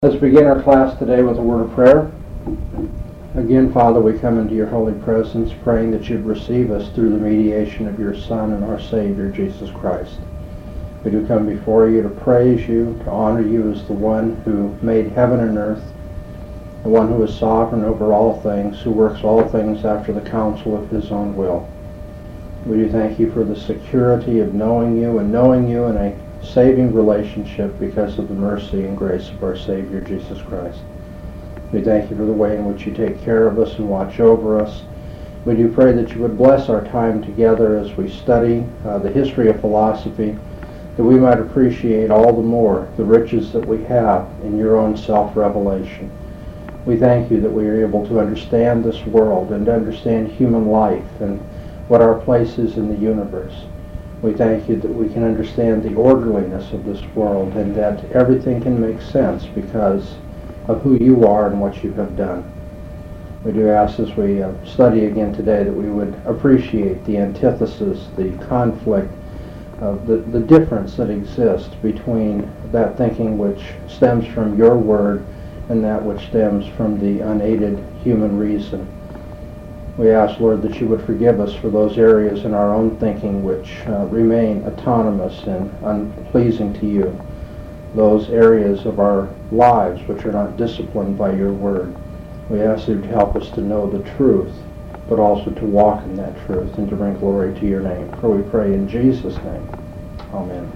Let's begin our class today with a word of prayer. Again, Father, we come into your holy presence, praying that you'd receive us through the mediation of your Son and our Savior, Jesus Christ. We do come before you to praise you, to honor you as the one who made heaven and earth, the one who is sovereign over all things, who works all things after the counsel of his own will. We do thank you for the security of knowing you in a saving relationship because of the mercy and grace of our Savior, Jesus Christ. We thank you for the way in which you take care of us and watch over us. We do pray that you would bless our time together as we study the history of philosophy, that we might appreciate all the more the riches that we have in your own self-revelation. We thank you that we are able to understand this world and to understand human life and what our place is in the universe. We thank you that we can understand the orderliness of this world and that everything can make sense because of who you are and what you have done. We do ask as we study again today that we would appreciate the antithesis, the conflict, the difference that exists between that thinking which stems from your word and that which stems from the unaided human reason. We ask, Lord, that you would forgive us for those areas in our own thinking which remain autonomous and unpleasing to you, those areas of our lives which are not disciplined by your word. We ask you to help us to know the truth, but also to walk in that truth and to bring glory to your name. For we pray in Jesus' name. Amen.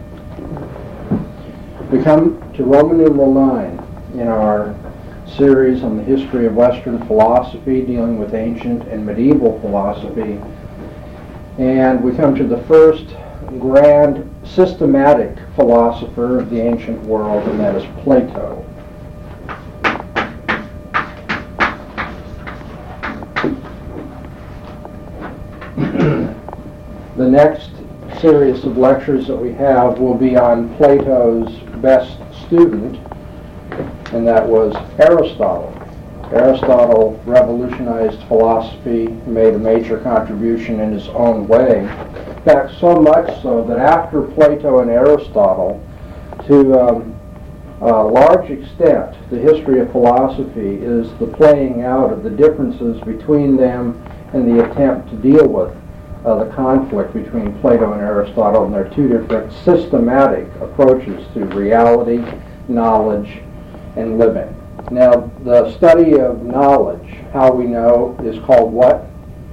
We come to Roman numeral 9 in our series on the history of Western philosophy, dealing with ancient and medieval philosophy. And we come to the first grand systematic philosopher of the ancient world, and that is Plato. The next series of lectures that we have will be on Plato's best student, and that was Aristotle. Aristotle revolutionized philosophy, made a major contribution in his own way. In fact, so much so that after Plato and Aristotle, to a large extent, the history of philosophy is the playing out of the differences between them and the attempt to deal with the conflict between Plato and Aristotle and their two different systematic approaches to reality, knowledge, and living. Now, the study of knowledge, how we know, is called what?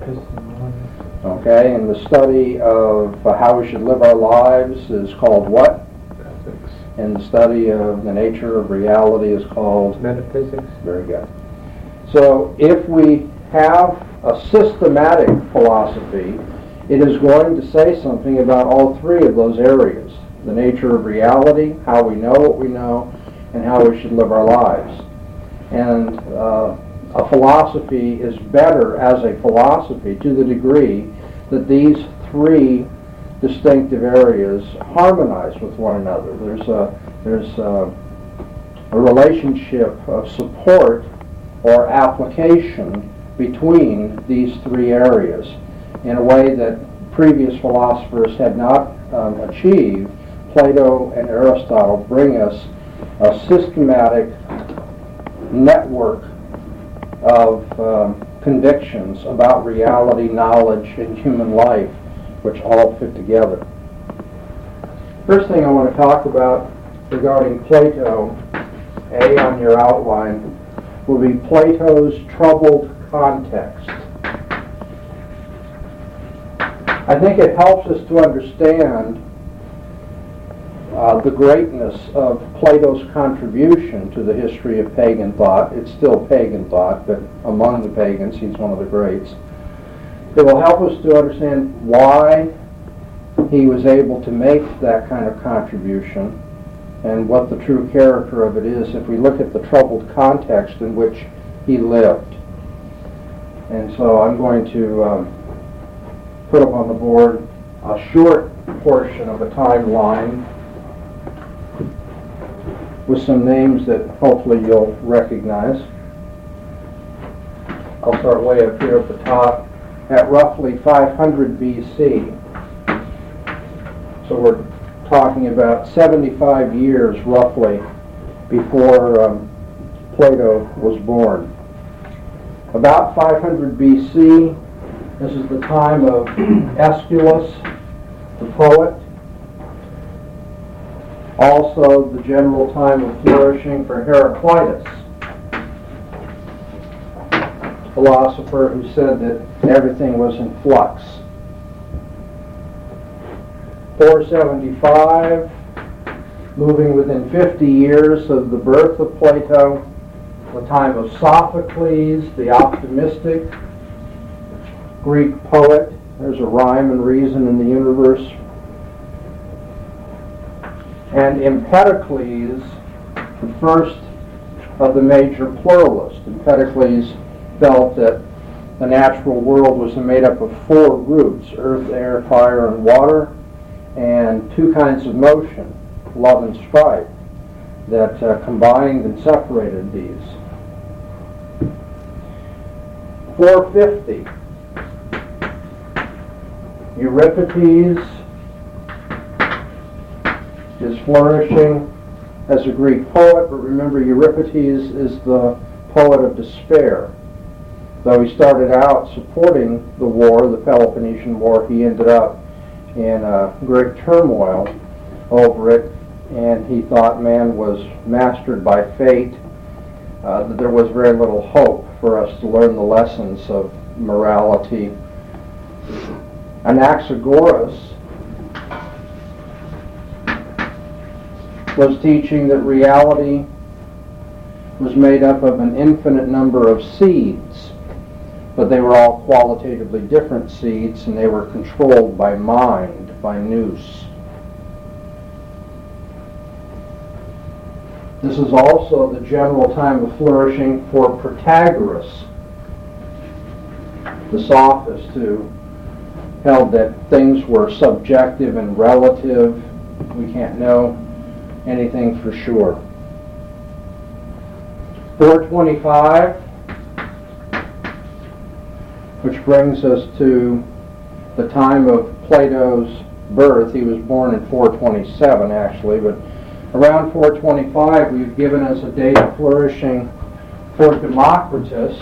Okay, and the study of how we should live our lives is called what? Ethics. And the study of the nature of reality is called? Metaphysics. Very good. So, if we have a systematic philosophy, it is going to say something about all three of those areas. The nature of reality, how we know what we know, and how we should live our lives. And a philosophy is better as a philosophy to the degree that these three distinctive areas harmonize with one another. There's a relationship of support or application between these three areas in a way that previous philosophers had not achieved. Plato and Aristotle bring us a systematic network of convictions about reality, knowledge, and human life, which all fit together. First thing I want to talk about regarding Plato, A on your outline, will be Plato's troubled context. I think it helps us to understand the greatness of Plato's contribution to the history of pagan thought. It's still pagan thought, but among the pagans, he's one of the greats. It will help us to understand why he was able to make that kind of contribution and what the true character of it is if we look at the troubled context in which he lived. And so I'm going to put up on the board a short portion of a timeline with some names that hopefully you'll recognize. I'll start way up here at the top at roughly 500 BC. So we're talking about 75 years roughly before Plato was born. About 500 BC, this is the time of Aeschylus, the poet. Also the general time of flourishing for Heraclitus, philosopher who said that everything was in flux. 475, moving within 50 years of the birth of Plato, the time of Sophocles, the optimistic Greek poet. There's a rhyme and reason in the universe. And Empedocles, the first of the major pluralists. Empedocles felt that the natural world was made up of four roots: earth, air, fire, and water, and two kinds of motion, love and strife, that combined and separated these. 450, Euripides is flourishing as a Greek poet, but remember, Euripides is the poet of despair. Though he started out supporting the war, the Peloponnesian War, he ended up in great turmoil over it, and he thought man was mastered by fate, that there was very little hope for us to learn the lessons of morality. Anaxagoras was teaching that reality was made up of an infinite number of seeds, but they were all qualitatively different seeds, and they were controlled by mind, by nous. This is also the general time of flourishing for Protagoras, the sophist who held that things were subjective and relative. We can't know anything for sure. 425, which brings us to the time of Plato's birth. He was born in 427 actually, but around 425 we've given us a date of flourishing for Democritus,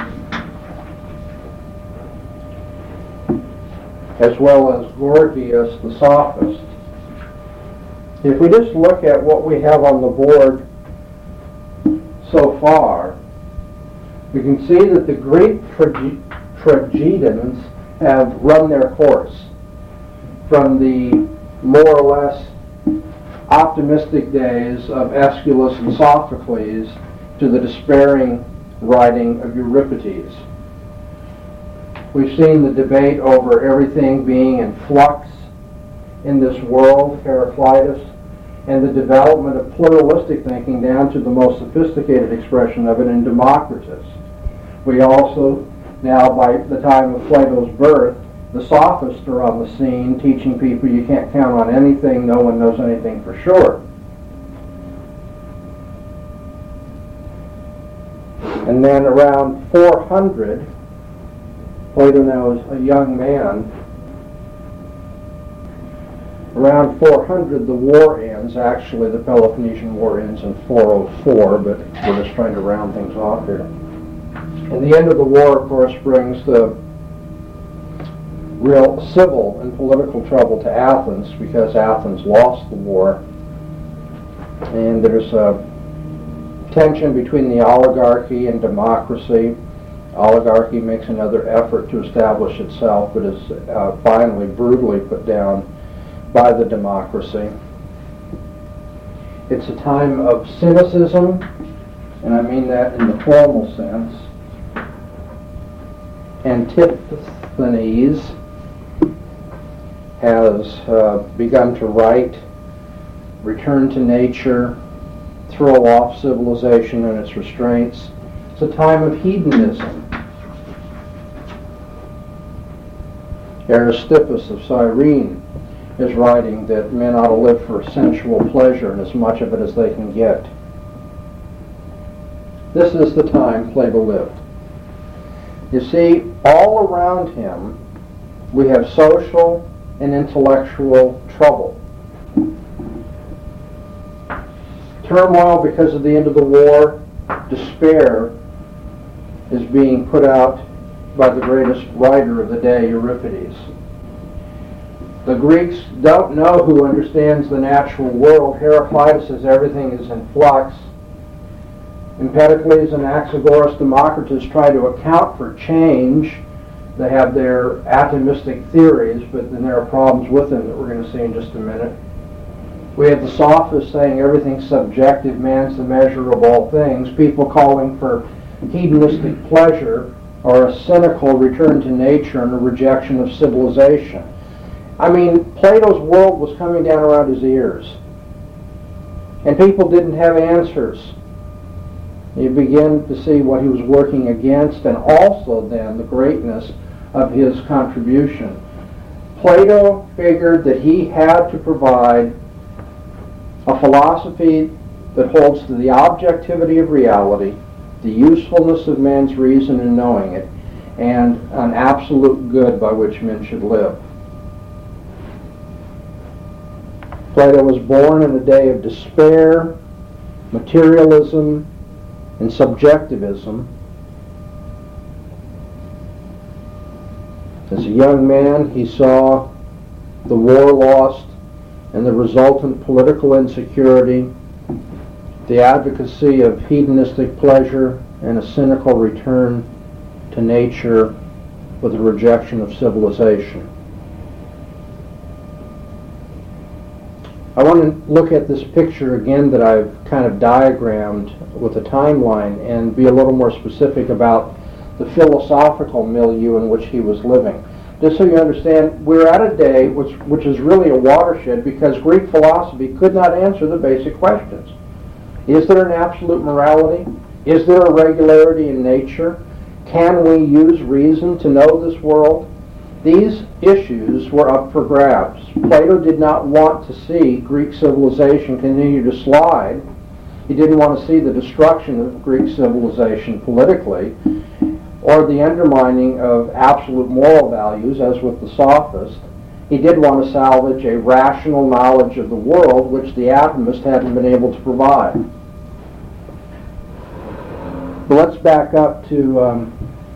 as well as Gorgias the sophist. If we just look at what we have on the board so far, we can see that the Greek tragedians have run their course from the more or less optimistic days of Aeschylus and Sophocles to the despairing writing of Euripides. We've seen the debate over everything being in flux in this world, Heraclitus, and the development of pluralistic thinking down to the most sophisticated expression of it in Democritus. We also, now by the time of Plato's birth, the sophists are on the scene teaching people you can't count on anything, no one knows anything for sure. And then around 400, Plato now is a young man. Around 400 the war ends. Actually the Peloponnesian War ends in 404, but we're just trying to round things off here. And the end of the war, of course, brings the real civil and political trouble to Athens, because Athens lost the war. And there's a tension between the oligarchy and democracy. Oligarchy makes another effort to establish itself, but is finally brutally put down by the democracy. It's a time of cynicism, and I mean that in the formal sense. Antisthenes has begun to write, return to nature, throw off civilization and its restraints. It's a time of hedonism. Aristippus of Cyrene is writing that men ought to live for sensual pleasure and as much of it as they can get. This is the time Plato lived. You see, all around him we have social and intellectual trouble. Turmoil because of the end of the war, despair is being put out by the greatest writer of the day, Euripides. The Greeks don't know who understands the natural world. Heraclitus says everything is in flux. Empedocles, Anaxagoras, Democritus try to account for change. They have their atomistic theories, but then there are problems with them that we're going to see in just a minute. We have the sophists saying everything's subjective, man's the measure of all things, people calling for hedonistic pleasure or a cynical return to nature and a rejection of civilization. I mean, Plato's world was coming down around his ears, and people didn't have answers. You begin to see what he was working against, and also then the greatness of his contribution. Plato figured that he had to provide a philosophy that holds to the objectivity of reality, the usefulness of man's reason in knowing it, and an absolute good by which men should live. Plato was born in a day of despair, materialism, and subjectivism. As a young man, he saw the war lost and the resultant political insecurity, the advocacy of hedonistic pleasure, and a cynical return to nature with a rejection of civilization. I want to look at this picture again that I've kind of diagrammed with a timeline and be a little more specific about the philosophical milieu in which he was living. Just so you understand, we're at a day which is really a watershed because Greek philosophy could not answer the basic questions. Is there an absolute morality? Is there a regularity in nature? Can we use reason to know this world? These issues were up for grabs. Plato did not want to see Greek civilization continue to slide. He didn't want to see the destruction of Greek civilization politically, or the undermining of absolute moral values, as with the sophists. He did want to salvage a rational knowledge of the world, which the atomist hadn't been able to provide. But let's back up to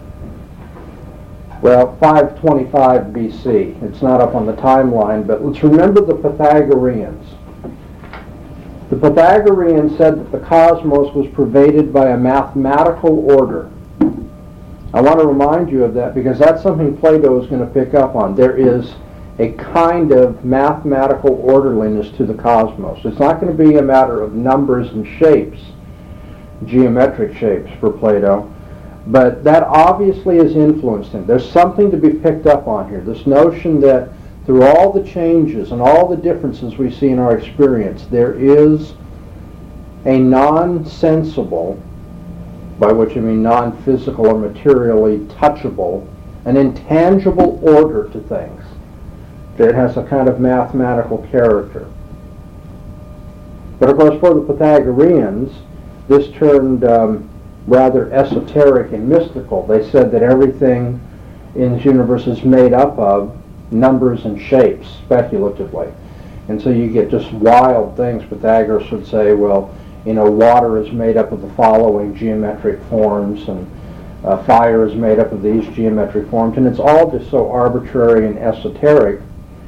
525 BC. It's not up on the timeline, but let's remember the Pythagoreans. The Pythagoreans said that the cosmos was pervaded by a mathematical order. I want to remind you of that because that's something Plato is going to pick up on. There is a kind of mathematical orderliness to the cosmos. It's not going to be a matter of numbers and shapes, geometric shapes for Plato, but that obviously has influenced him. There's something to be picked up on here. This notion that through all the changes and all the differences we see in our experience, there is a non-sensible, by which I mean non-physical or materially touchable, an intangible order to things that has a kind of mathematical character. But of course for the Pythagoreans, this turned rather esoteric and mystical. They said that everything in this universe is made up of numbers and shapes, speculatively. And so you get just wild things. Pythagoras would say, well, water is made up of the following geometric forms, and fire is made up of these geometric forms, and it's all just so arbitrary and esoteric.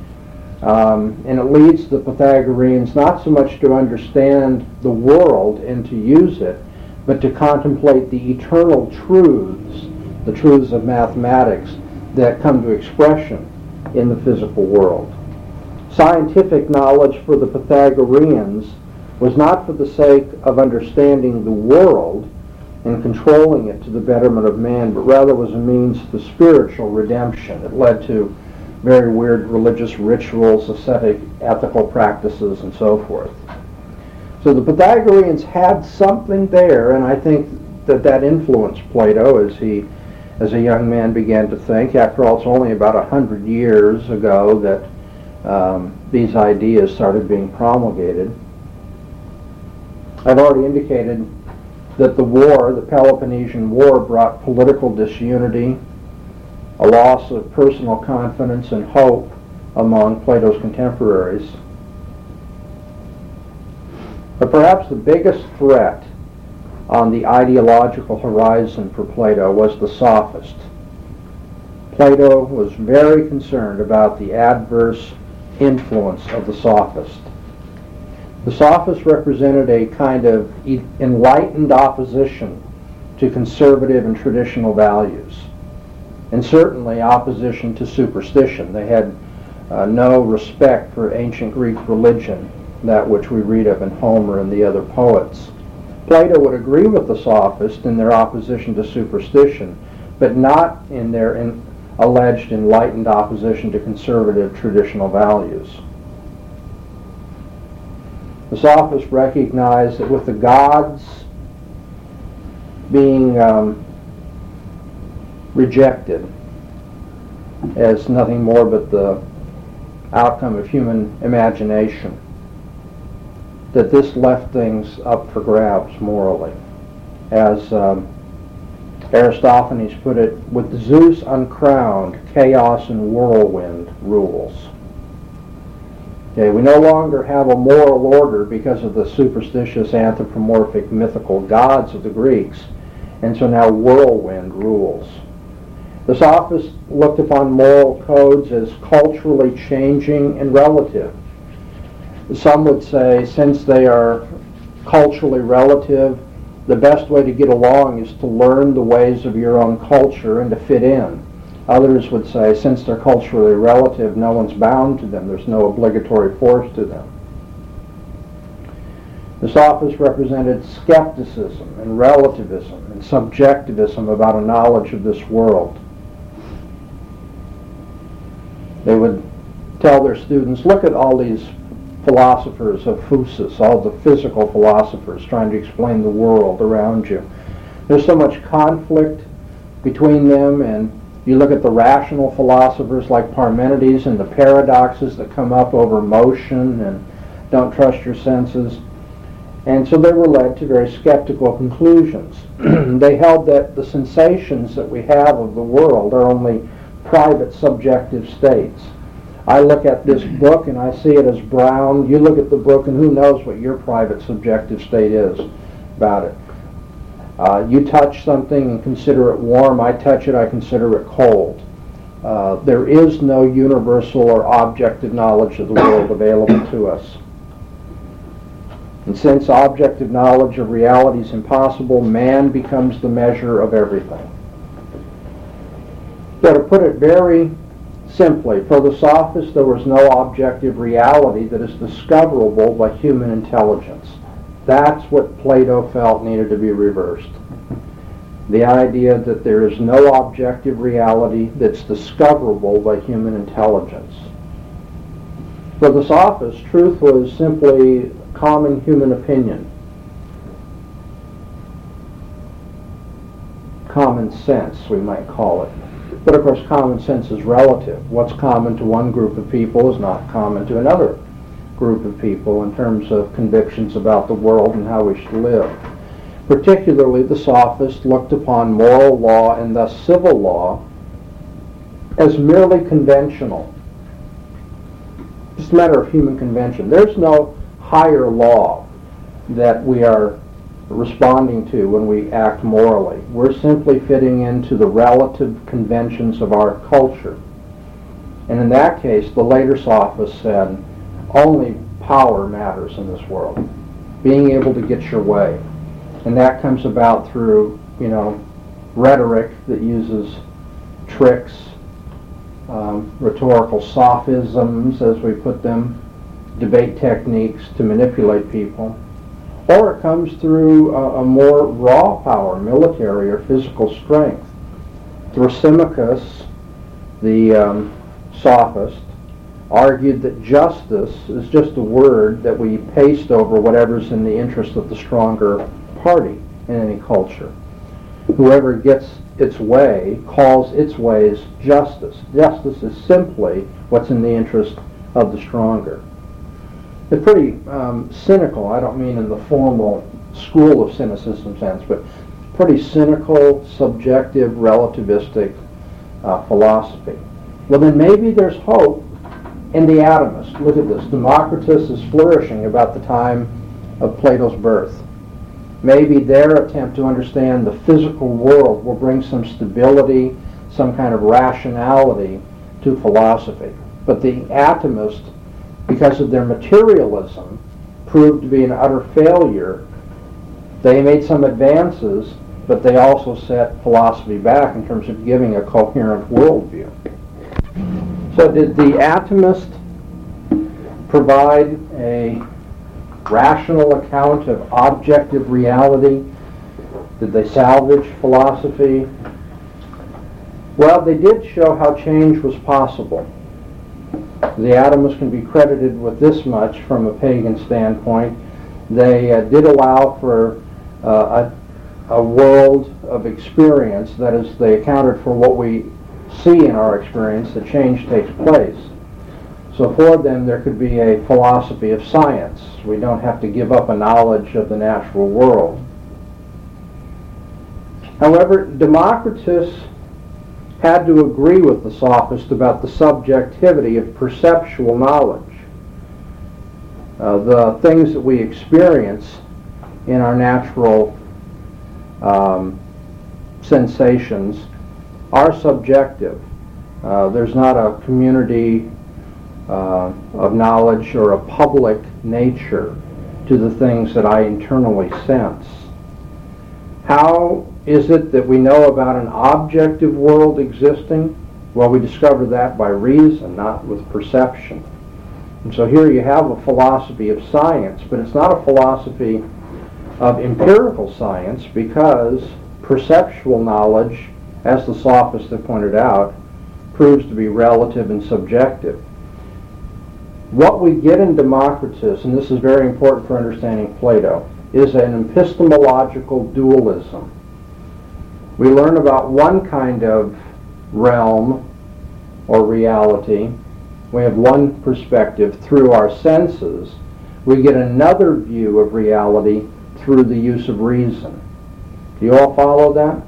And it leads the Pythagoreans not so much to understand the world and to use it, but to contemplate the eternal truths, the truths of mathematics that come to expression in the physical world. Scientific knowledge for the Pythagoreans was not for the sake of understanding the world and controlling it to the betterment of man, but rather was a means to spiritual redemption. It led to very weird religious rituals, ascetic, ethical practices, and so forth. So the Pythagoreans had something there, and I think that influenced Plato as he, as a young man, began to think. After all, it's only about 100 years ago that these ideas started being promulgated. I've already indicated that the war, the Peloponnesian War, brought political disunity, a loss of personal confidence and hope among Plato's contemporaries. But perhaps the biggest threat on the ideological horizon for Plato was the sophist. Plato was very concerned about the adverse influence of the sophist. The sophist represented a kind of enlightened opposition to conservative and traditional values, and certainly opposition to superstition. They had no respect for ancient Greek religion, that which we read of in Homer and the other poets. Plato would agree with the sophists in their opposition to superstition, but not in their alleged enlightened opposition to conservative traditional values. The sophists recognized that with the gods being rejected as nothing more but the outcome of human imagination, that this left things up for grabs morally. As Aristophanes put it, with Zeus uncrowned, chaos and whirlwind rules. Okay, we no longer have a moral order because of the superstitious anthropomorphic mythical gods of the Greeks, and so now whirlwind rules. The sophists looked upon moral codes as culturally changing and relative. Some would say, since they are culturally relative, the best way to get along is to learn the ways of your own culture and to fit in. Others would say, since they're culturally relative, no one's bound to them. There's no obligatory force to them. The sophists represented skepticism and relativism and subjectivism about a knowledge of this world. They would tell their students, look at all these philosophers of physis, all the physical philosophers trying to explain the world around you. There's so much conflict between them, and you look at the rational philosophers like Parmenides and the paradoxes that come up over motion and don't trust your senses. And so they were led to very skeptical conclusions. They held that the sensations that we have of the world are only private subjective states. I look at this book and I see it as brown. You look at the book and who knows what your private subjective state is about it. You touch something and consider it warm. I touch it, I consider it cold. There is no universal or objective knowledge of the world available to us. And since objective knowledge of reality is impossible, man becomes the measure of everything. So to put it very simply, for the sophists there was no objective reality that is discoverable by human intelligence. That's what Plato felt needed to be reversed. The idea that there is no objective reality that's discoverable by human intelligence. For the sophists, truth was simply common human opinion. Common sense, we might call it. But of course, common sense is relative. What's common to one group of people is not common to another group of people in terms of convictions about the world and how we should live. Particularly, the sophists looked upon moral law and thus civil law as merely conventional. Just a matter of human convention. There's no higher law that we are responding to when we act morally. We're simply fitting into the relative conventions of our culture. And in that case, the later sophists said, only power matters in this world. Being able to get your way. And that comes about through, rhetoric that uses tricks, rhetorical sophisms, as we put them, debate techniques to manipulate people. Or it comes through a more raw power, military or physical strength. Thrasymachus, the sophist, argued that justice is just a word that we paste over whatever's in the interest of the stronger party in any culture. Whoever gets its way calls its ways justice. Justice is simply what's in the interest of the stronger. They're pretty cynical. I don't mean in the formal school of cynicism sense, but pretty cynical, subjective, relativistic philosophy. Well, then maybe there's hope in the atomist. Look at this. Democritus is flourishing about the time of Plato's birth. maybe their attempt to understand the physical world will bring some stability, some kind of rationality to philosophy. But the atomists, because of their materialism, proved to be an utter failure. They made some advances, but they also set philosophy back in terms of giving a coherent worldview. So did the atomist provide a rational account of objective reality? Did they salvage philosophy? Well, they did show how change was possible. The atomists can be credited with this much from a pagan standpoint. They did allow for a world of experience. That is, they accounted for what we see in our experience, that change takes place. So for them, there could be a philosophy of science. We don't have to give up a knowledge of the natural world. However, Democritus had to agree with the sophists about the subjectivity of perceptual knowledge. The things that we experience in our natural sensations are subjective. There's not a community of knowledge or a public nature to the things that I internally sense. How is it that we know about an objective world existing? Well, we discover that by reason, not with perception. And so here you have a philosophy of science, but it's not a philosophy of empirical science, because perceptual knowledge, as the sophists have pointed out, proves to be relative and subjective. What we get in Democritus, and this is very important for understanding Plato, is an epistemological dualism. We learn about one kind of realm or reality. We have one perspective through our senses. We get another view of reality through the use of reason. Do you all follow that?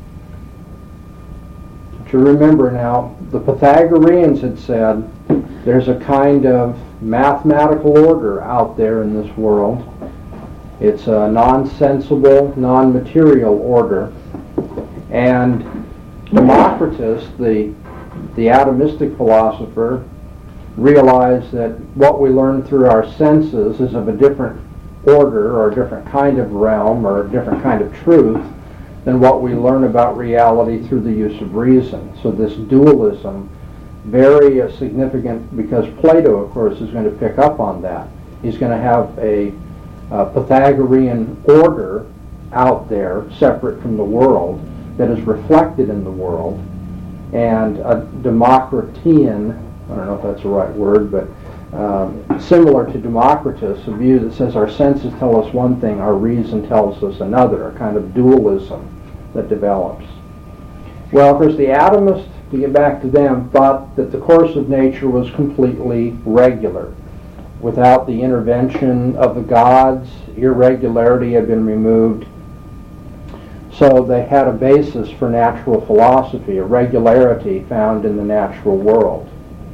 To remember now, the Pythagoreans had said there's a kind of mathematical order out there in this world. It's a non-sensible, non-material order. And Democritus, the atomistic philosopher, realized that what we learn through our senses is of a different order or a different kind of realm or a different kind of truth than what we learn about reality through the use of reason. So this dualism, very significant, because Plato, of course, is going to pick up on that. He's going to have a Pythagorean order out there, separate from the world, that is reflected in the world, and a Democritean, I don't know if that's the right word, but similar to Democritus, a view that says our senses tell us one thing, our reason tells us another, a kind of dualism that develops. Well, of course, the atomists, to get back to them, thought that the course of nature was completely regular. Without the intervention of the gods, irregularity had been removed. So they had a basis for natural philosophy, a regularity found in the natural world.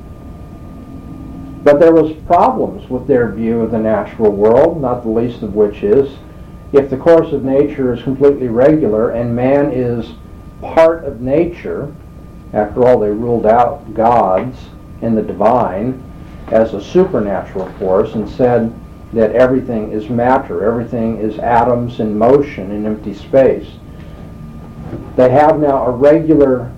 But there was problems with their view of the natural world, not the least of which is, if the course of nature is completely regular and man is part of nature, after all they ruled out gods and the divine as a supernatural force and said that everything is matter, everything is atoms in motion in empty space. They have now a regular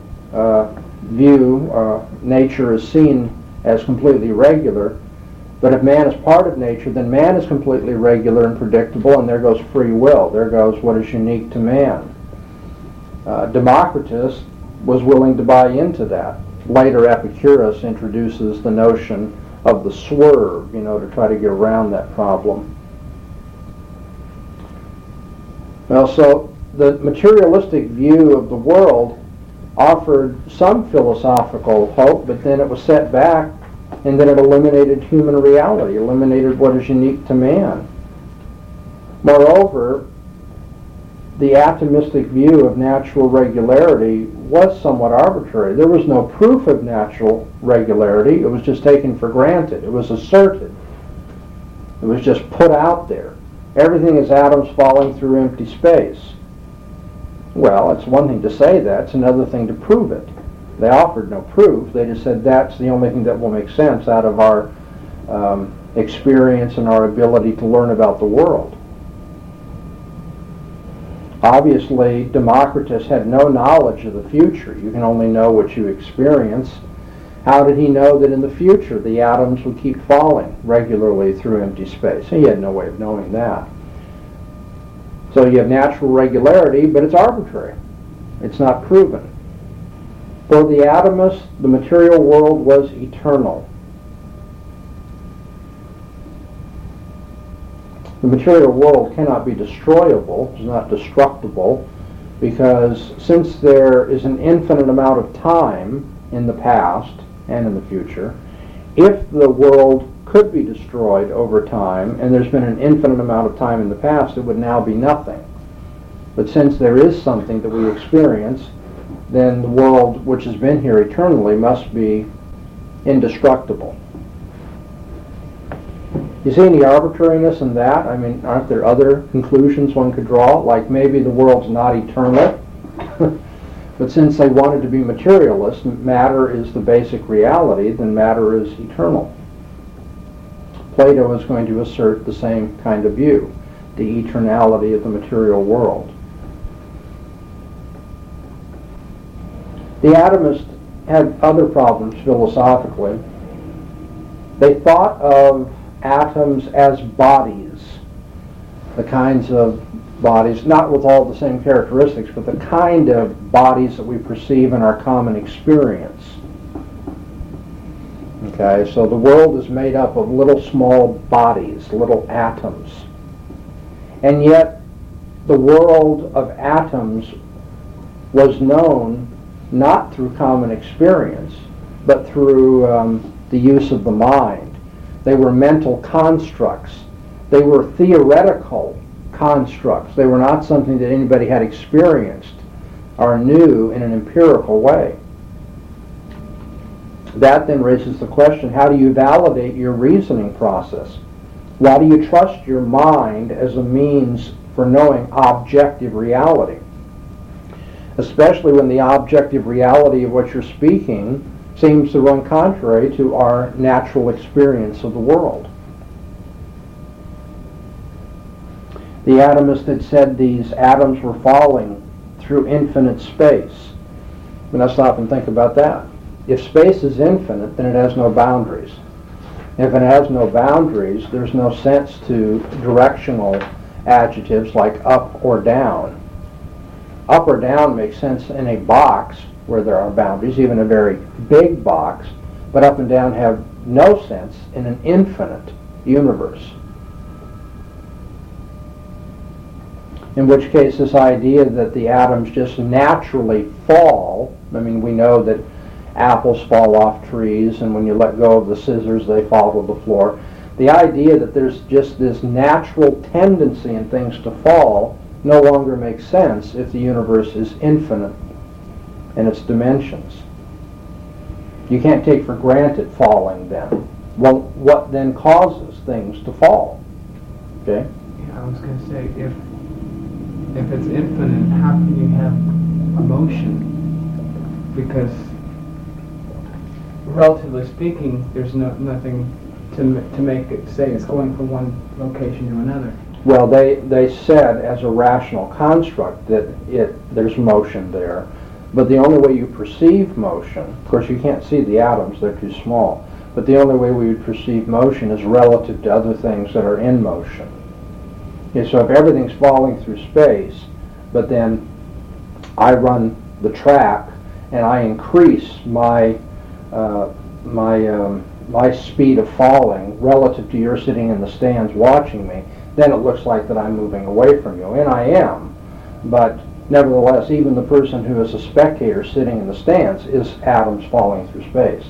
view, nature is seen as completely regular, but if man is part of nature, then man is completely regular and predictable, and there goes free will. There goes what is unique to man. Democritus was willing to buy into that. Later, Epicurus introduces the notion of the swerve, to try to get around that problem. Well, so the materialistic view of the world offered some philosophical hope, but then it was set back, and then it eliminated human reality, eliminated what is unique to man. Moreover, the atomistic view of natural regularity was somewhat arbitrary. There was no proof of natural regularity. It was just taken for granted. It was asserted. It was just put out there. everything is atoms falling through empty space. Well, it's one thing to say that, it's another thing to prove it. They offered no proof, they just said that's the only thing that will make sense out of our experience and our ability to learn about the world. Obviously, Democritus had no knowledge of the future. You can only know what you experience. How did he know that in the future the atoms would keep falling regularly through empty space? He had no way of knowing that. So you have natural regularity, but it's arbitrary. It's not proven. For the atomists, the material world was eternal. The material world cannot be destroyable, it's not destructible, because since there is an infinite amount of time in the past and in the future, if the world could be destroyed over time, and there's been an infinite amount of time in the past, it would now be nothing. But since there is something that we experience, then the world which has been here eternally must be indestructible. You see any arbitrariness in that? I mean, aren't there other conclusions one could draw? Like maybe the world's not eternal, but since they wanted to be materialists, matter is the basic reality, then matter is eternal. Plato is going to assert the same kind of view, the eternality of the material world. The atomists had other problems philosophically. They thought of atoms as bodies, the kinds of bodies, not with all the same characteristics, but the kind of bodies that we perceive in our common experience. Okay, so the world is made up of little small bodies, little atoms. And yet the world of atoms was known not through common experience, but through the use of the mind. They were mental constructs. They were theoretical constructs. They were not something that anybody had experienced or knew in an empirical way. That then raises the question, how do you validate your reasoning process? Why do you trust your mind as a means for knowing objective reality? Especially when the objective reality of what you're speaking seems to run contrary to our natural experience of the world. The atomists had said these atoms were falling through infinite space. But now stop and think about that. If space is infinite, then it has no boundaries. If it has no boundaries, there's no sense to directional adjectives like up or down. Up or down makes sense in a box where there are boundaries, even a very big box, but up and down have no sense in an infinite universe. In which case this idea that the atoms just naturally fall, I mean we know that apples fall off trees and when you let go of the scissors they fall to the floor. The idea that there's just this natural tendency in things to fall no longer makes sense if the universe is infinite in its dimensions. You can't take for granted falling then. Well, what then causes things to fall? Okay? Yeah, I was going to say, if it's infinite, how can you have motion? Because, relatively speaking, there's nothing to make it say it's going from one location to another. Well, they said as a rational construct that there's motion there. But the only way you perceive motion, of course you can't see the atoms, they're too small, but the only way we would perceive motion is relative to other things that are in motion. Okay, so if everything's falling through space, but then I run the track and I increase my speed of falling relative to your sitting in the stands watching me, then it looks like that I'm moving away from you, and I am. But nevertheless, even the person who is a spectator sitting in the stands is atoms falling through space.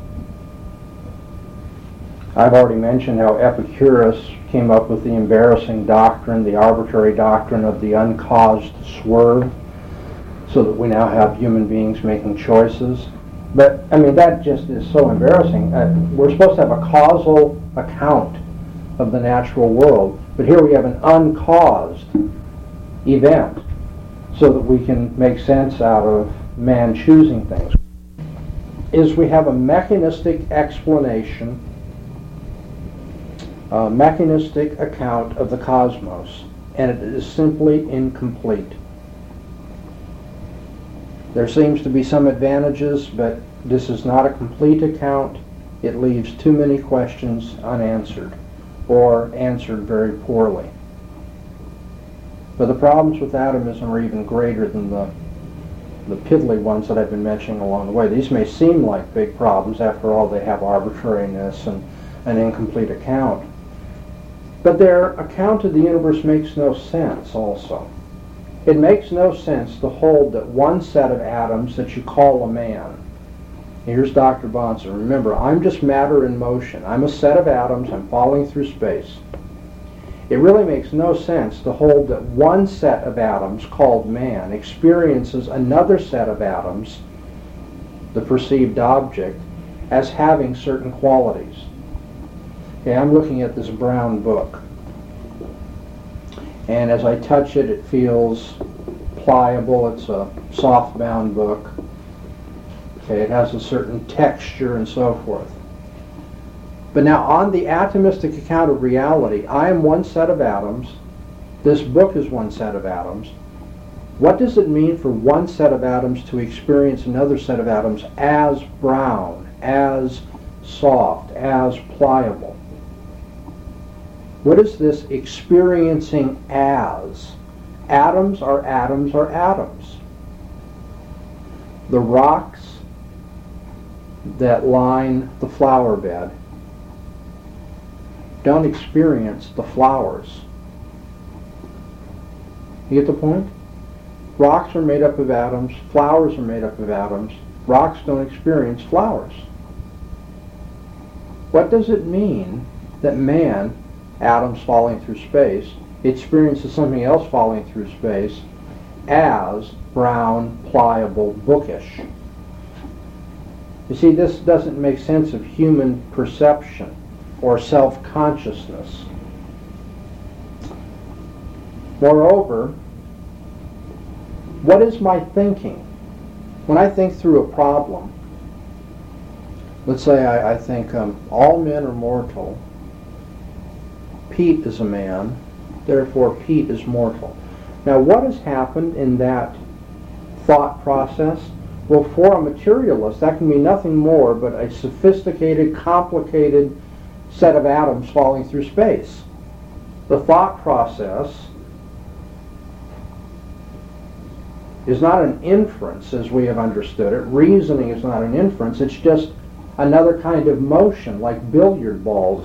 I've already mentioned how Epicurus came up with the embarrassing doctrine, the arbitrary doctrine of the uncaused swerve, so that we now have human beings making choices. But, I mean, that just is so embarrassing. We're supposed to have a causal account of the natural world, But here we have an uncaused event so that we can make sense out of man choosing things. Is we have a mechanistic explanation, a mechanistic account of the cosmos, and it is simply incomplete. There seems to be some advantages, but this is not a complete account. It leaves too many questions unanswered, or answered very poorly. But the problems with atomism are even greater than the piddly ones that I've been mentioning along the way. These may seem like big problems. After all, they have arbitrariness and an incomplete account. But their account of the universe makes no sense also. It makes no sense to hold that one set of atoms that you call a man. Here's Dr. Bahnsen. Remember, I'm just matter in motion. I'm a set of atoms. I'm falling through space. It really makes no sense to hold that one set of atoms, called man, experiences another set of atoms, the perceived object, as having certain qualities. Okay, I'm looking at this brown book. And as I touch it, it feels pliable. It's a soft-bound book. Okay, it has a certain texture and so forth. But now, on the atomistic account of reality, I am one set of atoms. This book is one set of atoms. What does it mean for one set of atoms to experience another set of atoms as brown, as soft, as pliable? What is this experiencing as? Atoms are atoms are atoms. The rocks that line the flower bed don't experience the flowers. You get the point? Rocks are made up of atoms. Flowers are made up of atoms. Rocks don't experience flowers. What does it mean that man, atoms falling through space, experiences something else falling through space as brown, pliable, bookish? You see, this doesn't make sense of human perception or self-consciousness. Moreover, what is my thinking? When I think through a problem, let's say I think all men are mortal, Pete is a man, therefore Pete is mortal. Now what has happened in that thought process? Well, for a materialist, that can be nothing more but a sophisticated, complicated set of atoms falling through space. The thought process is not an inference as we have understood it. Reasoning is not an inference. It's just another kind of motion, like billiard balls.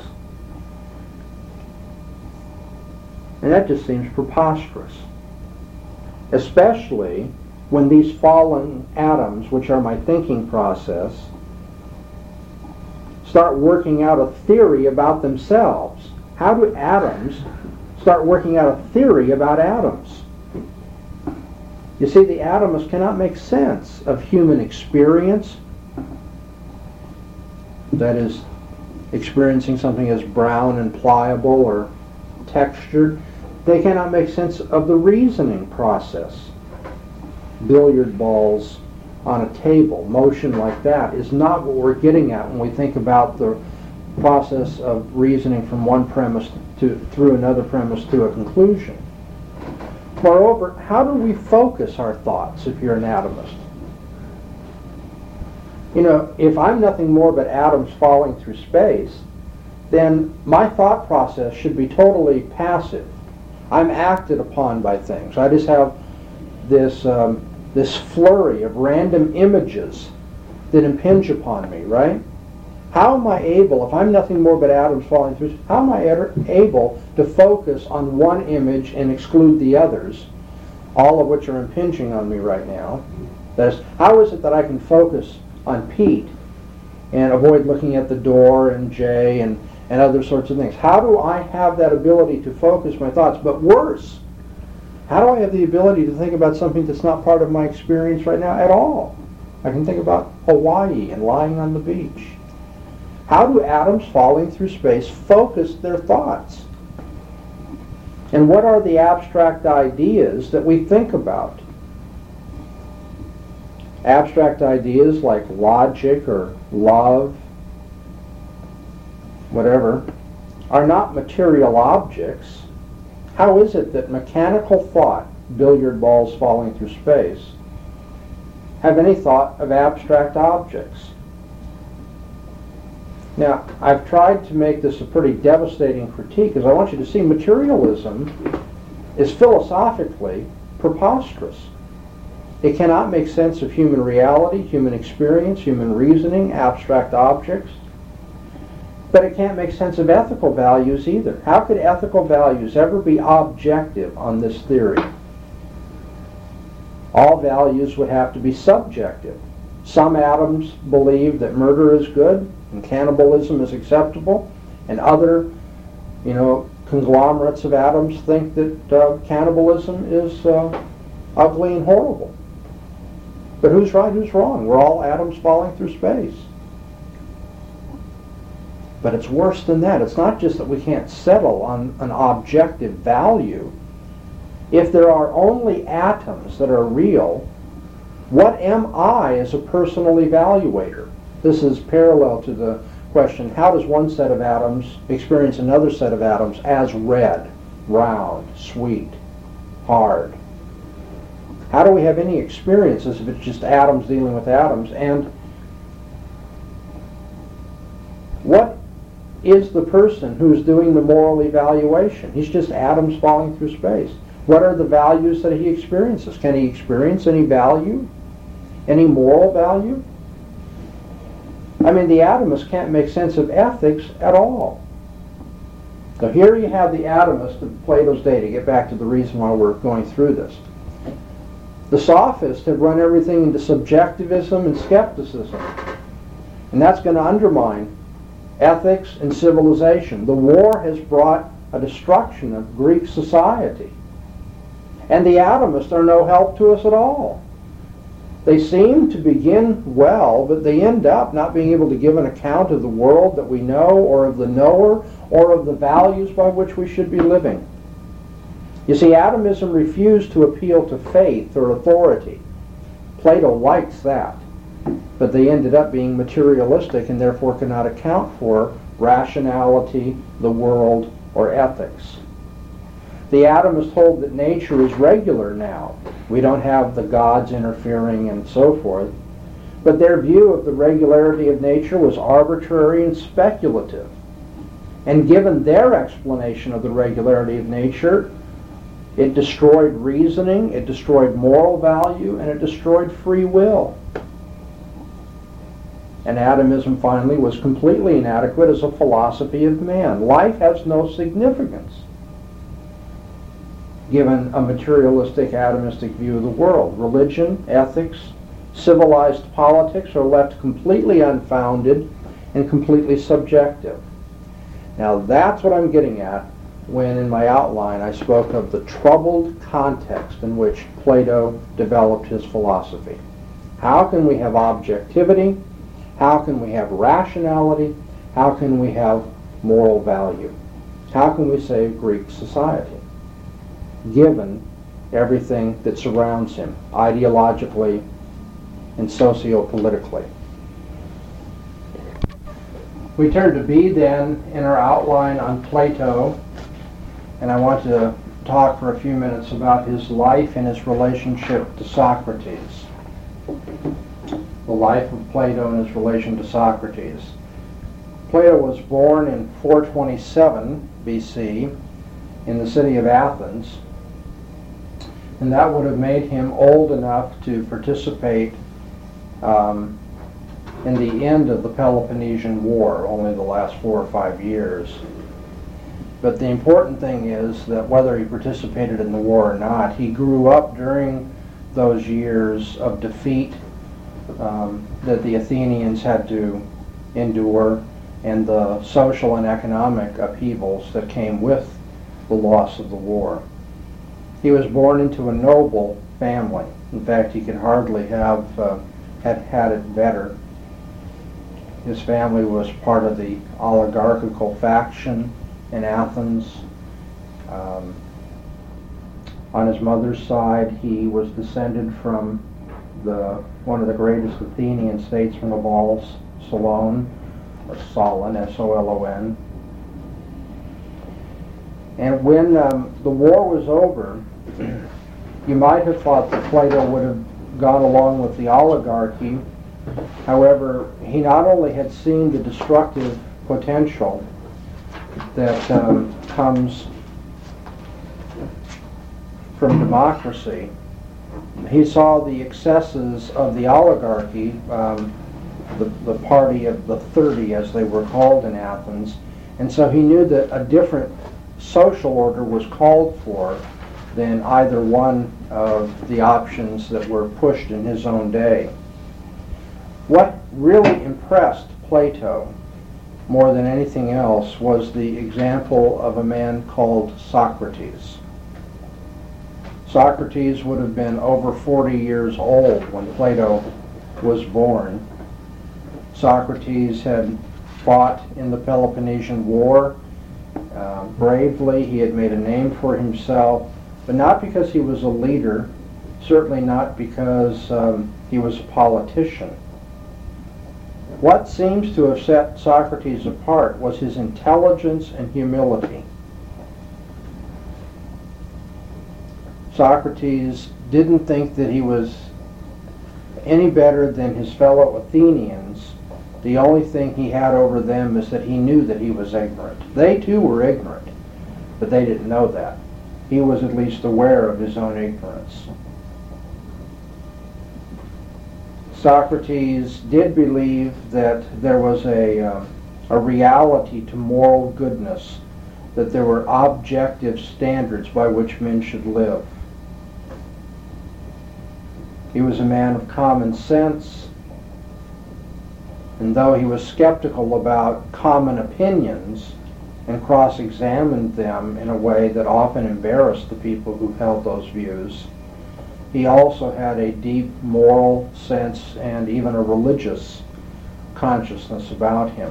And that just seems preposterous. Especially when these fallen atoms, which are my thinking process, start working out a theory about themselves. How do atoms start working out a theory about atoms? You see, the atomists cannot make sense of human experience, that is, experiencing something as brown and pliable or textured. They cannot make sense of the reasoning process. Billiard balls on a table, motion like that, is not what we're getting at when we think about the process of reasoning from one premise through another premise to a conclusion. Moreover, how do we focus our thoughts if you're an atomist? You know, if I'm nothing more but atoms falling through space, then my thought process should be totally passive. I'm acted upon by things. I just have this this flurry of random images that impinge upon me, right? How am I able, if I'm nothing more but atoms falling through, how am I able to focus on one image and exclude the others, all of which are impinging on me right now? That is, how is it that I can focus on Pete and avoid looking at the door and Jay and other sorts of things? How do I have that ability to focus my thoughts? But worse, how do I have the ability to think about something that's not part of my experience right now at all? I can think about Hawaii and lying on the beach. How do atoms falling through space focus their thoughts? And what are the abstract ideas that we think about? Abstract ideas like logic or love, whatever, are not material objects. How is it that mechanical thought, billiard balls falling through space, have any thought of abstract objects? Now, I've tried to make this a pretty devastating critique because I want you to see materialism is philosophically preposterous. It cannot make sense of human reality, human experience, human reasoning, abstract objects. But it can't make sense of ethical values either. How could ethical values ever be objective on this theory? All values would have to be subjective. Some atoms believe that murder is good and cannibalism is acceptable, and other, conglomerates of atoms think that cannibalism is ugly and horrible. But who's right, who's wrong? We're all atoms falling through space. But it's worse than that. It's not just that we can't settle on an objective value. If there are only atoms that are real, what am I as a personal evaluator? This is parallel to the question, how does one set of atoms experience another set of atoms as red, round, sweet, hard? How do we have any experiences if it's just atoms dealing with atoms? And what is the person who's doing the moral evaluation? He's just atoms falling through space. What are the values that he experiences? Can he experience any value? Any moral value? I mean, the atomist can't make sense of ethics at all. So here you have the atomist of Plato's day, to get back to the reason why we're going through this. The sophists have run everything into subjectivism and skepticism. And that's going to undermine ethics and civilization. The war has brought a destruction of Greek society. And the atomists are no help to us at all. They seem to begin well, but they end up not being able to give an account of the world that we know, or of the knower, or of the values by which we should be living. You see, atomism refused to appeal to faith or authority. Plato likes that. But they ended up being materialistic and therefore cannot account for rationality, the world, or ethics. The atomists hold that nature is regular now. We don't have the gods interfering and so forth. But their view of the regularity of nature was arbitrary and speculative. And given their explanation of the regularity of nature, it destroyed reasoning, it destroyed moral value, and it destroyed free will. And atomism finally was completely inadequate as a philosophy of man. Life has no significance given a materialistic, atomistic view of the world. Religion, ethics, civilized politics are left completely unfounded and completely subjective. Now that's what I'm getting at when in my outline I spoke of the troubled context in which Plato developed his philosophy. How can we have objectivity? How can we have rationality? How can we have moral value? How can we save Greek society, given everything that surrounds him, ideologically and socio-politically? We turn to B then in our outline on Plato, and I want to talk for a few minutes about his life and his relationship to Socrates. The life of Plato and his relation to Socrates. Plato was born in 427 BC in the city of Athens, and that would have made him old enough to participate in the end of the Peloponnesian War, only the last 4 or 5 years. But the important thing is that whether he participated in the war or not, he grew up during those years of defeat that the Athenians had to endure, and the social and economic upheavals that came with the loss of the war. He was born into a noble family. In fact, he could hardly have had it better. His family was part of the oligarchical faction in Athens. On his mother's side, he was descended from one of the greatest Athenian statesmen of all, Solon, or Solon, S-O-L-O-N. And when the war was over, you might have thought that Plato would have gone along with the oligarchy. However, he not only had seen the destructive potential that comes from democracy, he saw the excesses of the oligarchy, the party of the 30 as they were called in Athens, and so he knew that a different social order was called for than either one of the options that were pushed in his own day. What really impressed Plato more than anything else was the example of a man called Socrates. Socrates would have been over 40 years old when Plato was born. Socrates had fought in the Peloponnesian War bravely. He had made a name for himself, but not because he was a leader, certainly not because he was a politician. What seems to have set Socrates apart was his intelligence and humility. Socrates didn't think that he was any better than his fellow Athenians. The only thing he had over them is that he knew that he was ignorant. They too were ignorant, but they didn't know that. He was at least aware of his own ignorance. Socrates did believe that there was a reality to moral goodness, that there were objective standards by which men should live. He was a man of common sense, and though he was skeptical about common opinions and cross-examined them in a way that often embarrassed the people who held those views, he also had a deep moral sense and even a religious consciousness about him.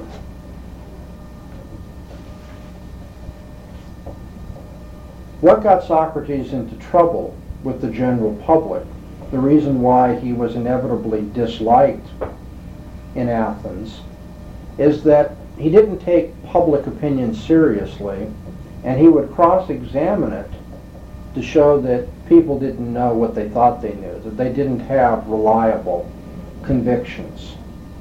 What got Socrates into trouble with the general public, the reason why he was inevitably disliked in Athens, is that he didn't take public opinion seriously, and he would cross-examine it to show that people didn't know what they thought they knew, that they didn't have reliable convictions.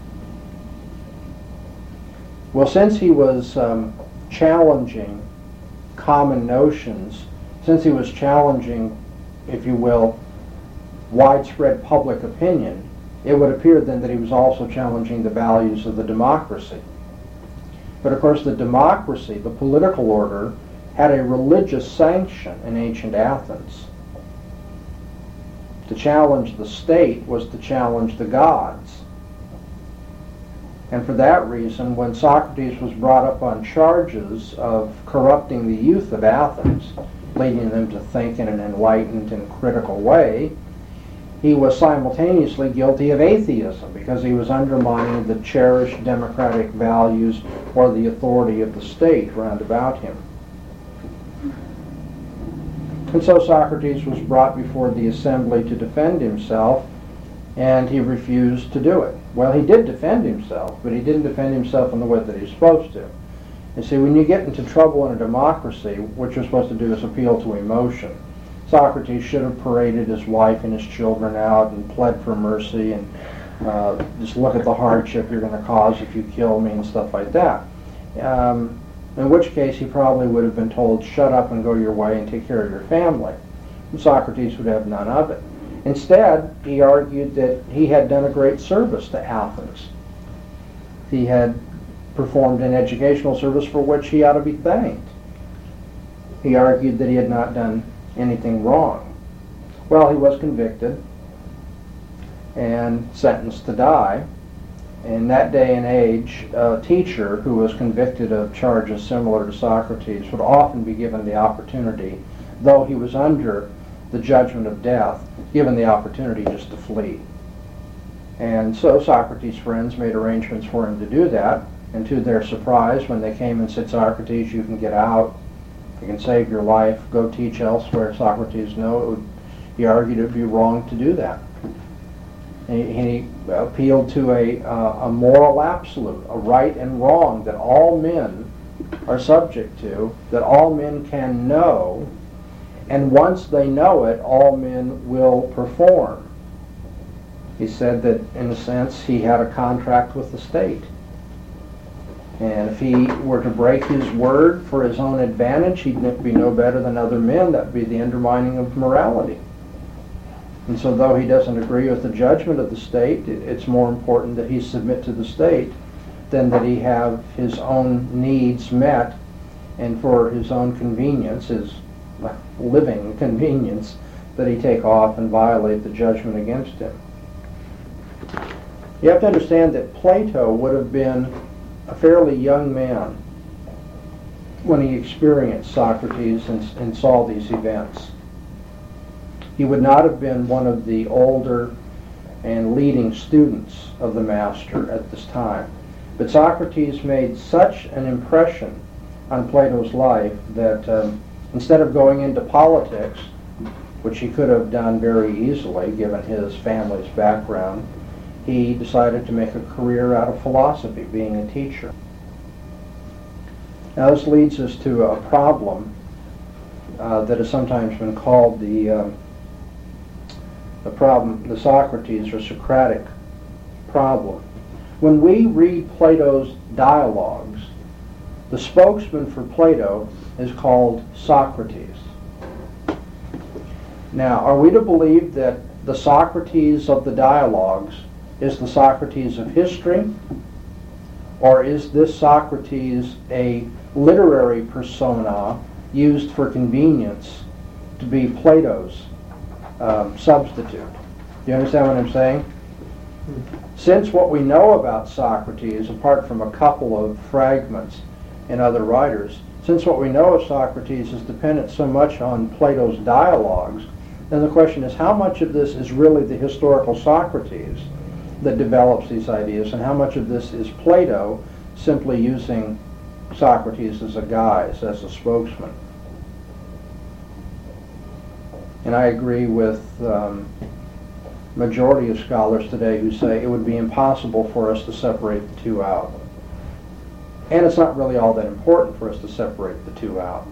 Well, since he was challenging common notions, since he was challenging, if you will, widespread public opinion, it would appear then that he was also challenging the values of the democracy. But of course the democracy, the political order, had a religious sanction in ancient Athens. To challenge the state was to challenge the gods. And for that reason, when Socrates was brought up on charges of corrupting the youth of Athens, leading them to think in an enlightened and critical way, he was simultaneously guilty of atheism because he was undermining the cherished democratic values or the authority of the state round about him. And so Socrates was brought before the assembly to defend himself, and he refused to do it. Well, he did defend himself, but he didn't defend himself in the way that he's supposed to. You see, when you get into trouble in a democracy, what you're supposed to do is appeal to emotion. Socrates should have paraded his wife and his children out and pled for mercy and just look at the hardship you're going to cause if you kill me and stuff like that. In which case he probably would have been told, shut up and go your way and take care of your family. And Socrates would have none of it. Instead, he argued that he had done a great service to Athens. He had performed an educational service for which he ought to be thanked. He argued that he had not done anything wrong. Well, he was convicted and sentenced to die. In that day and age, a teacher who was convicted of charges similar to Socrates would often be given the opportunity, though he was under the judgment of death, given the opportunity just to flee. And so Socrates' friends made arrangements for him to do that, and to their surprise, when they came and said, Socrates, you can get out, You can save your life, go teach elsewhere. Socrates, no, he argued it would be wrong to do that. He appealed to a moral absolute, a right and wrong that all men are subject to, that all men can know, and once they know it, all men will perform. He said that, in a sense, he had a contract with the state. And if he were to break his word for his own advantage, he'd be no better than other men. That would be the undermining of morality. And so though he doesn't agree with the judgment of the state, it's more important that he submit to the state than that he have his own needs met, and for his own convenience, his living convenience, that he take off and violate the judgment against him. You have to understand that Plato would have been a fairly young man when he experienced Socrates and saw these events. He would not have been one of the older and leading students of the master at this time. But Socrates made such an impression on Plato's life that instead of going into politics, which he could have done very easily given his family's background, he decided to make a career out of philosophy, being a teacher. Now this leads us to a problem that has sometimes been called the Socrates or Socratic problem. When we read Plato's dialogues, the spokesman for Plato is called Socrates. Now, are we to believe that the Socrates of the dialogues is the Socrates of history, or is this Socrates a literary persona used for convenience to be Plato's substitute? Do you understand what I'm saying? Since what we know about Socrates, apart from a couple of fragments in other writers, since what we know of Socrates is dependent so much on Plato's dialogues, then the question is, how much of this is really the historical Socrates that develops these ideas, and how much of this is Plato simply using Socrates as a guise, as a spokesman? And I agree with majority of scholars today who say it would be impossible for us to separate the two out. And it's not really all that important for us to separate the two out.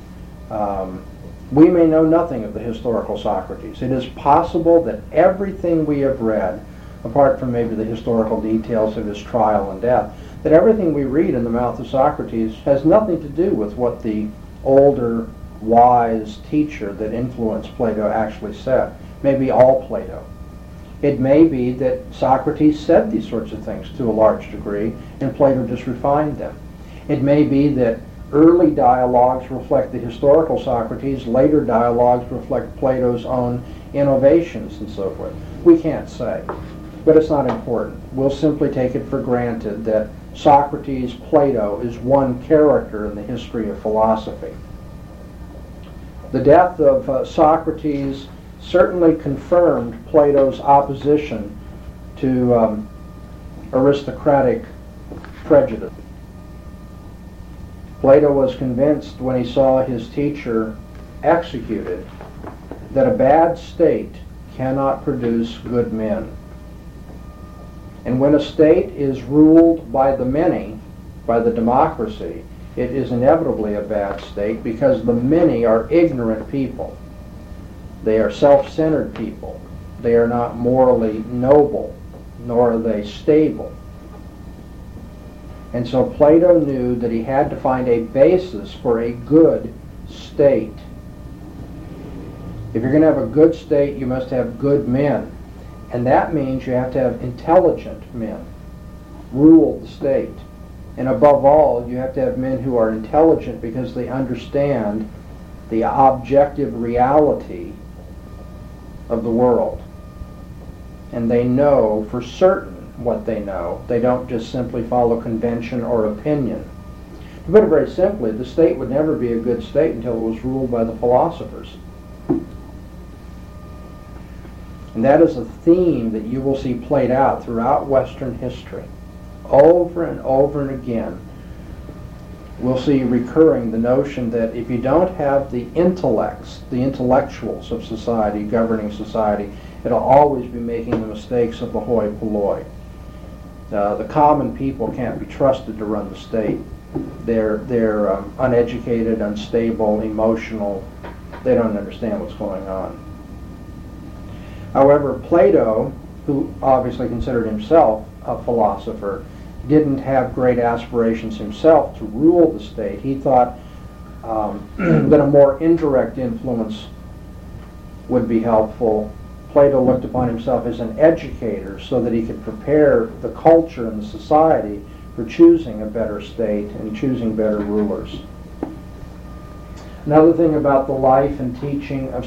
We may know nothing of the historical Socrates. It is possible that everything we have read, apart from maybe the historical details of his trial and death, that everything we read in the mouth of Socrates has nothing to do with what the older, wise teacher that influenced Plato actually said. Maybe all Plato. It may be that Socrates said these sorts of things to a large degree, and Plato just refined them. It may be that early dialogues reflect the historical Socrates, later dialogues reflect Plato's own innovations and so forth. We can't say, but it's not important. We'll simply take it for granted that Socrates, Plato, is one character in the history of philosophy. The death of Socrates certainly confirmed Plato's opposition to aristocratic prejudice. Plato was convinced when he saw his teacher executed that a bad state cannot produce good men. And when a state is ruled by the many, by the democracy, it is inevitably a bad state because the many are ignorant people. They are self-centered people. They are not morally noble, nor are they stable. And so Plato knew that he had to find a basis for a good state. If you're going to have a good state, you must have good men. And that means you have to have intelligent men rule the state. And above all, you have to have men who are intelligent because they understand the objective reality of the world. And they know for certain what they know. They don't just simply follow convention or opinion. To put it very simply, the state would never be a good state until it was ruled by the philosophers. And that is a theme that you will see played out throughout Western history, over and over and again. we'll see recurring the notion that if you don't have the intellects, the intellectuals of society, governing society, it'll always be making the mistakes of the hoi polloi. The common people can't be trusted to run the state. They're uneducated, unstable, emotional. They don't understand what's going on. However, Plato, who obviously considered himself a philosopher, didn't have great aspirations himself to rule the state. He thought that a more indirect influence would be helpful. Plato looked upon himself as an educator so that he could prepare the culture and the society for choosing a better state and choosing better rulers. Another thing about the life and teaching of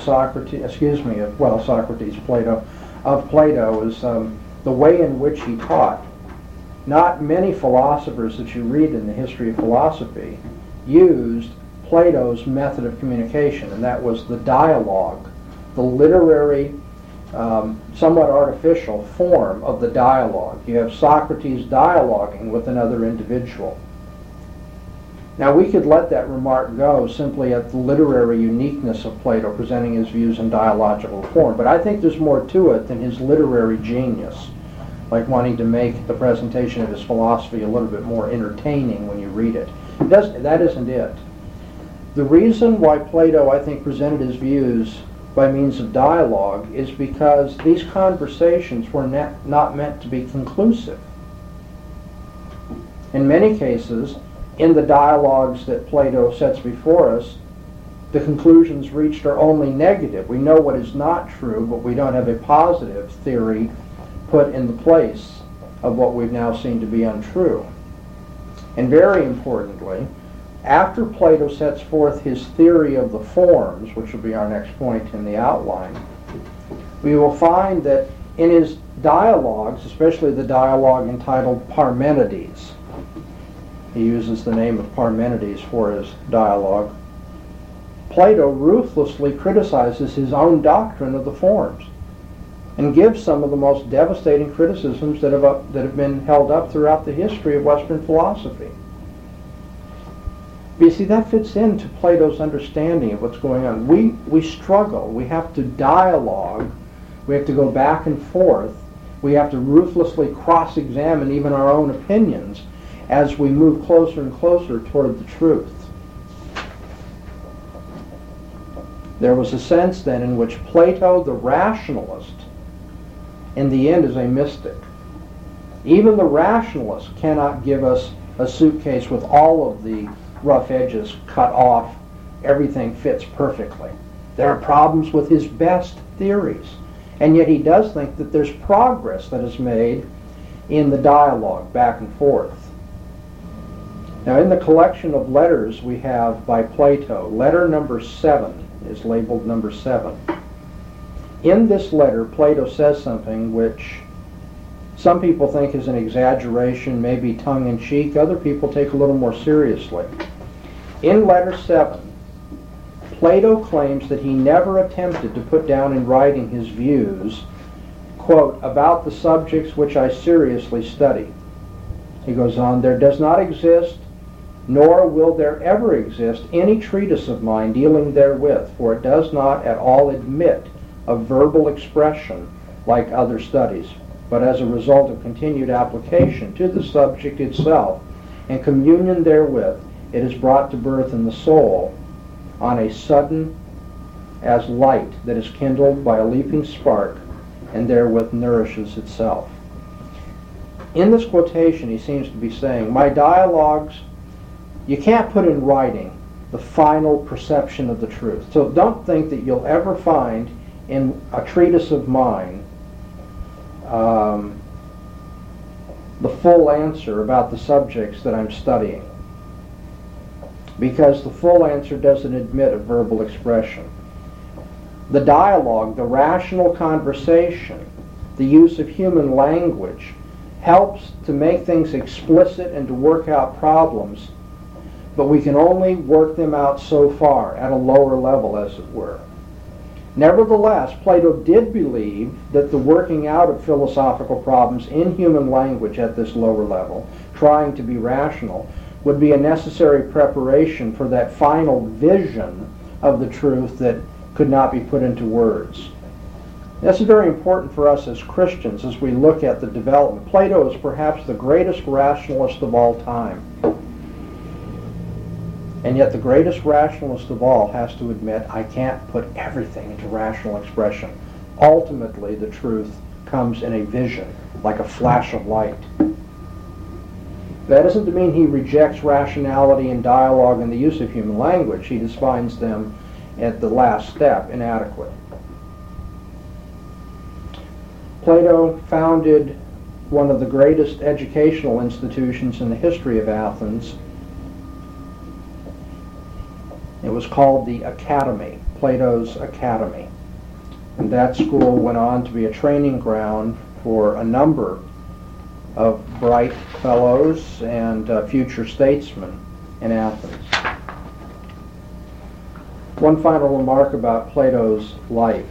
Plato is the way in which he taught. Not many philosophers that you read in the history of philosophy used Plato's method of communication, and that was the dialogue, the literary, somewhat artificial form of the dialogue. You have Socrates dialoguing with another individual. Now we could let that remark go simply at the literary uniqueness of Plato presenting his views in dialogical form, but I think there's more to it than his literary genius, like wanting to make the presentation of his philosophy a little bit more entertaining when you read it. That isn't it. The reason why Plato, I think, presented his views by means of dialogue is because these conversations were not meant to be conclusive. In many cases, in the dialogues that Plato sets before us, the conclusions reached are only negative. We know what is not true, but we don't have a positive theory put in the place of what we've now seen to be untrue. And very importantly, after Plato sets forth his theory of the forms, which will be our next point in the outline, we will find that in his dialogues, especially the dialogue entitled Parmenides, he uses the name of Parmenides for his dialogue, Plato ruthlessly criticizes his own doctrine of the forms and gives some of the most devastating criticisms that have been held up throughout the history of Western philosophy. But you see, that fits into Plato's understanding of what's going on. We struggle. We have to dialogue. We have to go back and forth. We have to ruthlessly cross-examine even our own opinions as we move closer and closer toward the truth. There was a sense then in which Plato, the rationalist, in the end is a mystic. Even the rationalist cannot give us a suitcase with all of the rough edges cut off. Everything fits perfectly. There are problems with his best theories. And yet he does think that there's progress that is made in the dialogue back and forth. Now in the collection of letters we have by Plato, letter number 7 is labeled number 7. In this letter, Plato says something which some people think is an exaggeration, maybe tongue-in-cheek. Other people take a little more seriously. In letter 7, Plato claims that he never attempted to put down in writing his views, quote, about the subjects which I seriously study. He goes on, there does not exist, nor will there ever exist, any treatise of mine dealing therewith, for it does not at all admit of verbal expression like other studies, but as a result of continued application to the subject itself and communion therewith, it is brought to birth in the soul on a sudden as light that is kindled by a leaping spark and therewith nourishes itself. In this quotation he seems to be saying, my dialogues, you can't put in writing the final perception of the truth. So don't think that you'll ever find in a treatise of mine the full answer about the subjects that I'm studying, because the full answer doesn't admit of verbal expression. The dialogue, the rational conversation, the use of human language helps to make things explicit and to work out problems, but we can only work them out so far at a lower level, as it were. Nevertheless, Plato did believe that the working out of philosophical problems in human language at this lower level, trying to be rational, would be a necessary preparation for that final vision of the truth that could not be put into words. That's very important for us as Christians as we look at the development. Plato is perhaps the greatest rationalist of all time. And yet the greatest rationalist of all has to admit, I can't put everything into rational expression. Ultimately, the truth comes in a vision, like a flash of light. That doesn't mean he rejects rationality and dialogue and the use of human language. He just finds them at the last step inadequate. Plato founded one of the greatest educational institutions in the history of Athens. It was called the Academy, Plato's Academy. And that school went on to be a training ground for a number of bright fellows and future statesmen in Athens. One final remark about Plato's life.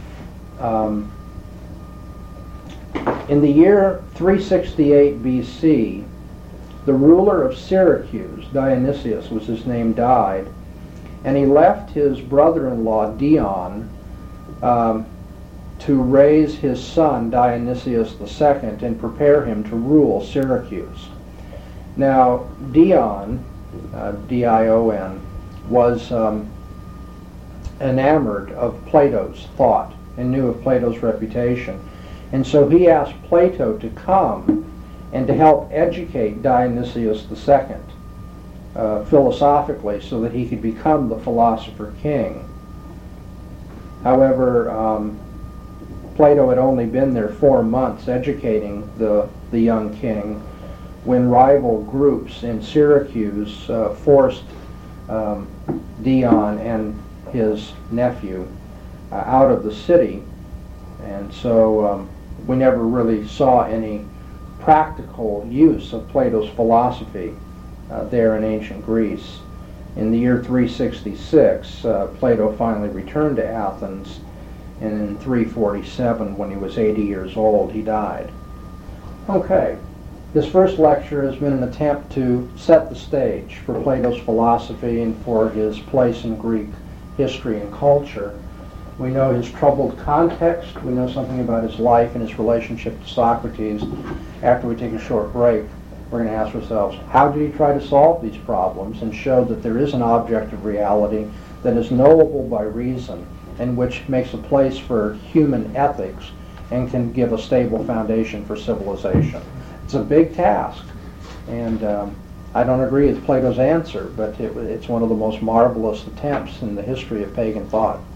In the year 368 BC, the ruler of Syracuse, Dionysius was his name, died, and he left his brother-in-law Dion to raise his son Dionysius II and prepare him to rule Syracuse. Now, Dion, D-I-O-N, was enamored of Plato's thought and knew of Plato's reputation. And so he asked Plato to come and to help educate Dionysius II philosophically so that he could become the philosopher king. However, Plato had only been there 4 months educating the young king when rival groups in Syracuse forced Dion and his nephew out of the city. And so we never really saw any practical use of Plato's philosophy there in ancient Greece. In the year 366, Plato finally returned to Athens, and in 347, when he was 80 years old, he died. Okay, this first lecture has been an attempt to set the stage for Plato's philosophy and for his place in Greek history and culture. We know his troubled context. We know something about his life and his relationship to Socrates. After we take a short break, we're going to ask ourselves, how did he try to solve these problems and show that there is an objective reality that is knowable by reason and which makes a place for human ethics and can give a stable foundation for civilization? It's a big task, and I don't agree with Plato's answer, but it's one of the most marvelous attempts in the history of pagan thought.